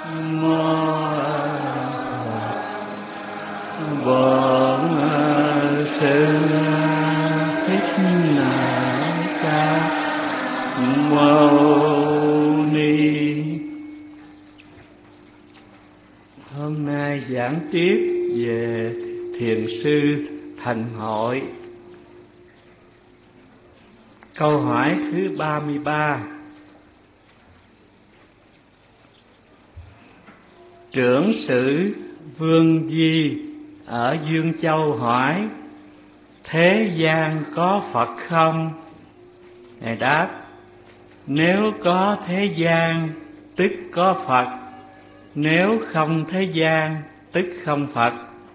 mô Bổn Sư Thích Ca Mâu Ni. Hôm nay giảng tiếp về Thiền sư Thành Hội. Câu hỏi thứ 33. Trưởng sử Vương Di ở Dương Châu hỏi: thế gian có Phật không? Ngài đáp: nếu có thế gian tức có Phật, nếu không thế gian tức không Phật.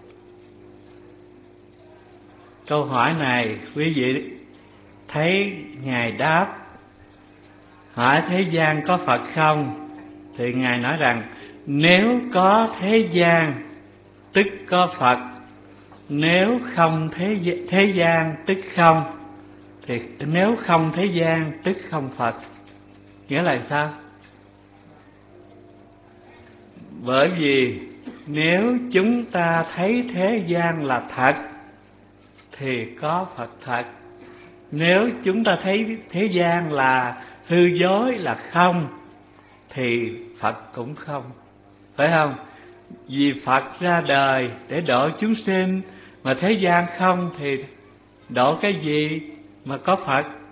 Câu hỏi này quý vị thấy Ngài đáp hỏi thế gian có Phật không, thì Ngài nói rằng nếu có thế gian tức có Phật, nếu không thế gian tức không. Thì nếu không thế gian tức không Phật. Nghĩa là sao? Bởi vì nếu chúng ta thấy thế gian là thật thì có Phật thật. Nếu chúng ta thấy thế gian là hư dối, là không, thì Phật cũng không. Phải không? Vì Phật ra đời để độ chúng sinh, mà thế gian không thì độ cái gì mà có Phật?